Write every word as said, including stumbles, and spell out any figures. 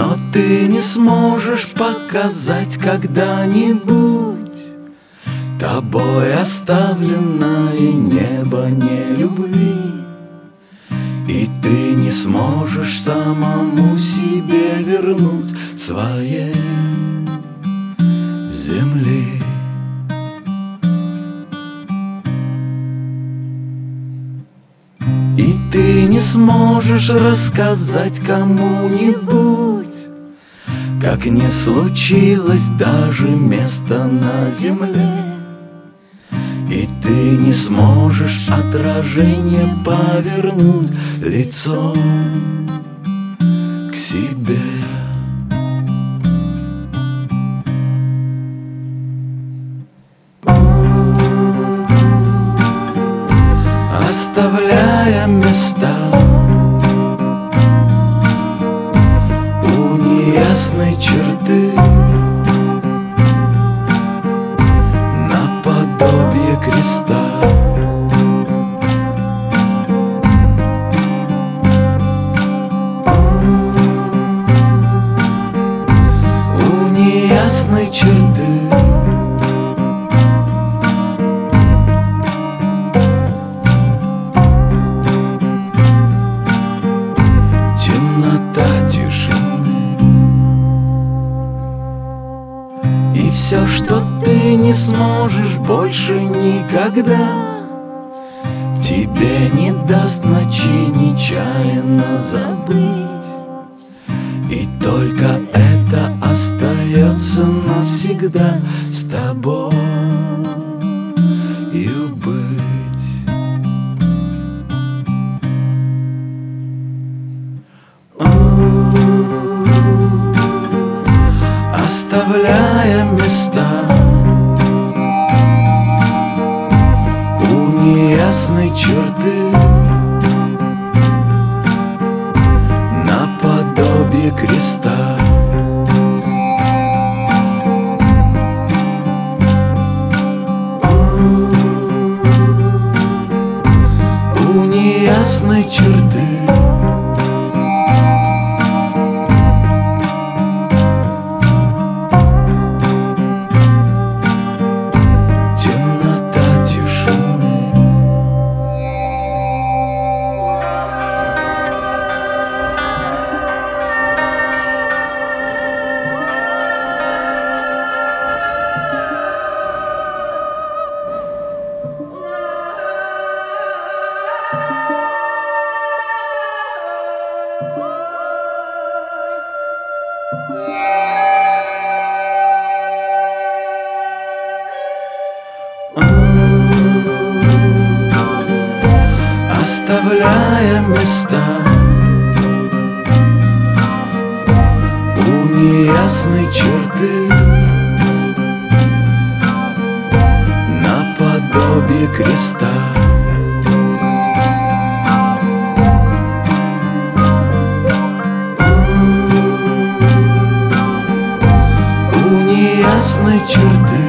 но ты не сможешь показать когда-нибудь тобой оставленное небо не любви. И ты не сможешь самому себе вернуть своей земли. И ты не сможешь рассказать кому-нибудь, как не случилось даже места на земле. И ты не сможешь отражение повернуть лицом к себе. Оставляя места у неясной черты, наподобие креста, у неясной черты. Темнота тишины. И все, что ты не сможешь больше никогда, тебе не даст ночи нечаянно забыть. И только это остается навсегда с тобой и быть. Оставляя места у неясной черты, наподобие креста, у неясной черты. Оставляя места у неясной черты, наподобие креста, у неясной черты.